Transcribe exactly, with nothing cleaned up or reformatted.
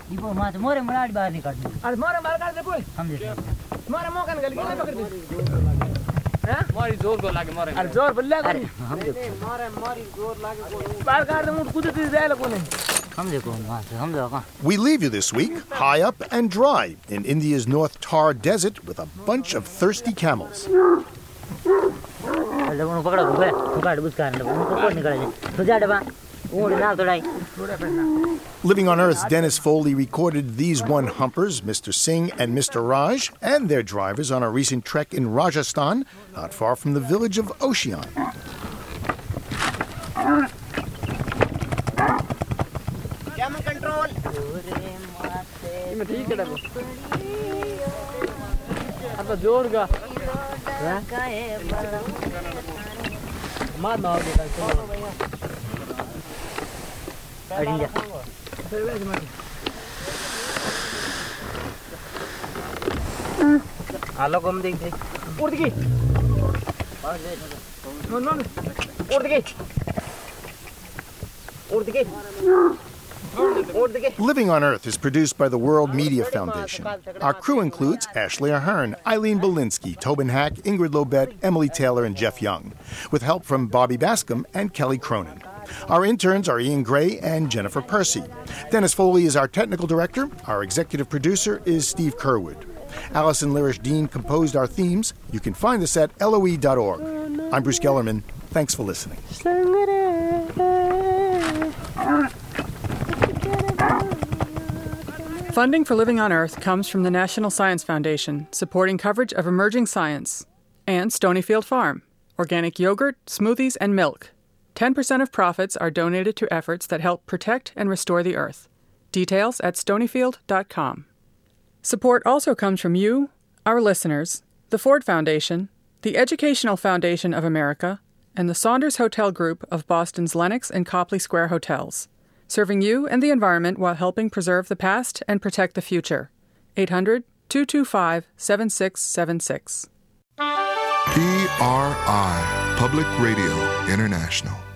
इबो माछ मोरे मराडी बाहर निकाल दे अरे मोरे बाहर काट दे बोल समझे मोरे मौका निकाल के पकड़ दे हैं मारी जोर को लागे मारे अरे जोर बल्ले अरे हम देखो मारे मारी जोर लागे कोन बाहर काट दे मुंड कूदे जाए ला कोने हम देखो माछ हम देखो We leave you this week high up and dry in India's North Thar Desert with a bunch of thirsty camels. ले उनको पकड़ो गए ठुकाड़ बुझका ने उनको कोड निकाल दे तो जा डबा ओड़ ना तोड़ाई Living on Earth's Dennis Foley recorded these one-humpers, Mister Singh and Mister Raj, and their drivers on a recent trek in Rajasthan, not far from the village of Oshian. Camera control ठीक है देखो अब जोर का मार मार दे अड़िया आलो कम देख दे उड़ गई नो नो उड़ गई उड़ गई Living on Earth is produced by the World Media Foundation. Our crew includes Ashley Ahern, Eileen Belinsky, Tobin Hack, Ingrid Lobet, Emily Taylor, and Jeff Young, with help from Bobby Bascom and Kelly Cronin. Our interns are Ian Gray and Jennifer Percy. Dennis Foley is our technical director. Our executive producer is Steve Kerwood. Allison Lirish-Dean composed our themes. You can find us at L O E dot org. I'm Bruce Gellerman. Thanks for listening. Funding for Living on Earth comes from the National Science Foundation, supporting coverage of emerging science, and Stonyfield Farm, organic yogurt, smoothies, and milk. ten percent of profits are donated to efforts that help protect and restore the earth. Details at stonyfield dot com. Support also comes from you, our listeners, the Ford Foundation, the Educational Foundation of America, and the Saunders Hotel Group of Boston's Lenox and Copley Square hotels, serving you and the environment while helping preserve the past and protect the future. eight hundred, two two five, seven six seven six. P R I, Public Radio International.